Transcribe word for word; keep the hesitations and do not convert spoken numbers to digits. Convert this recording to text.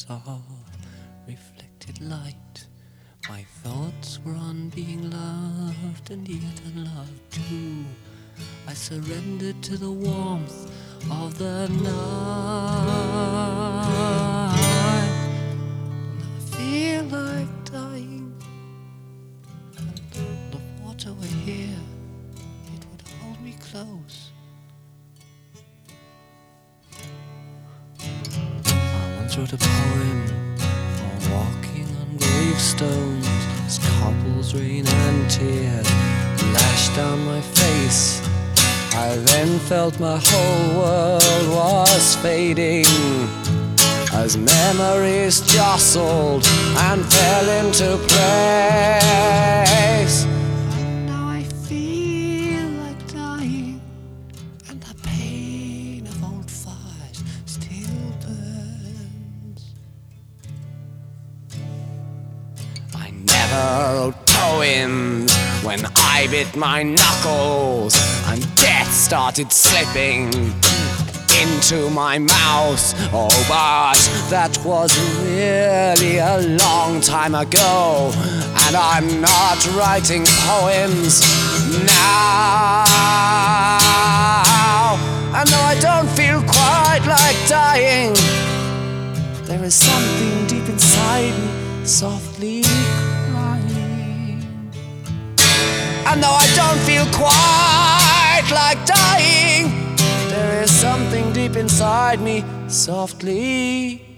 saw reflected light. My thoughts were on being loved and yet unloved too. I surrendered to the warmth of the night. And I feel like dying. And the water were here, it would hold me close. I once wrote a poem on walking on gravestones, as couples, rain and tears lashed down my face. I then felt my whole world was fading, as memories jostled and fell into place. And now I feel like dying, and the pain of old fires still burns. I never wrote poems when I bit my knuckles and death started slipping into my mouth. Oh, but that was really a long time ago, and I'm not writing poems now. And though I don't feel quite like dying, there is something deep inside me softly crying. And though I don't feel quite like dying, there is something deep inside me softly